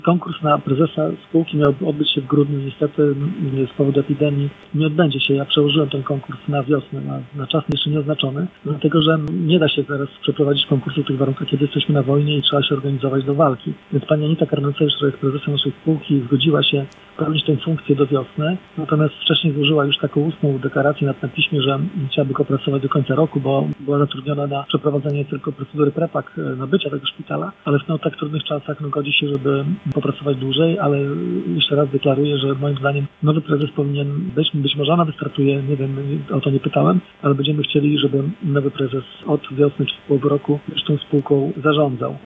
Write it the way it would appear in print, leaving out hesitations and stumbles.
Konkurs na prezesa spółki miał odbyć się w grudniu. Niestety z powodu epidemii nie odbędzie się. Ja przełożyłem ten konkurs na wiosnę, na czas jeszcze nieoznaczony, dlatego że nie da się teraz przeprowadzić konkursu w tych warunkach, kiedy jesteśmy na wojnie i trzeba się organizować do walki. Więc pani Anita Karnacewicz, która jest prezesem naszej spółki, zgodziła się pełnić tę funkcję do wiosny, natomiast wcześniej złożyła już taką ustną deklarację na piśmie, że chciałaby go pracować do końca roku, bo była zatrudniona na przeprowadzenie tylko procedury prepak nabycia tego szpitala, ale w tak trudnych czasach godzi się, żeby popracować dłużej, ale jeszcze raz deklaruję, że moim zdaniem nowy prezes powinien być może ona wystartuje, nie wiem, o to nie pytałem, ale będziemy chcieli, żeby nowy prezes od wiosny czy z połowy roku już tą spółką zarządzał.